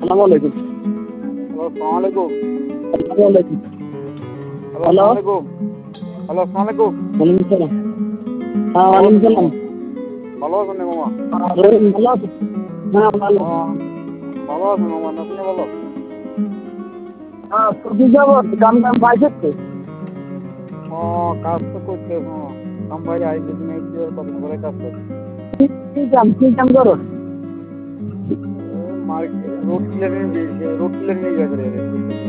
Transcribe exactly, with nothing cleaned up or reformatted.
আসসালামু আলাইকুম। হ্যালো, আসসালামু আলাইকুম। আসসালামু আলাইকুম। Hello, hello. আসসালামু আলাইকুম। হ্যালো, আসসালামু আলাইকুম। ওয়ালাইকুম সালাম। হ্যাঁ, ভালো ওয়ালাইকুম আছেন নি সালাম। মামা? ভালো আছেন নি মামা? আর ভালো আছেন? হ্যাঁ, ভালো। হ্যাঁ, ভালো আছি মামা। আপনি ভালো? হ্যাঁ, ছুটি যাব। কাম টাম পাইছিস তো? ও, কাজ তো করতে মামা। কাম বাইরে আই দুদিন আইছি, আর কদিন পরে কাজ করতে। কি কি কাম কি কাম করো? Market road clearing road clearing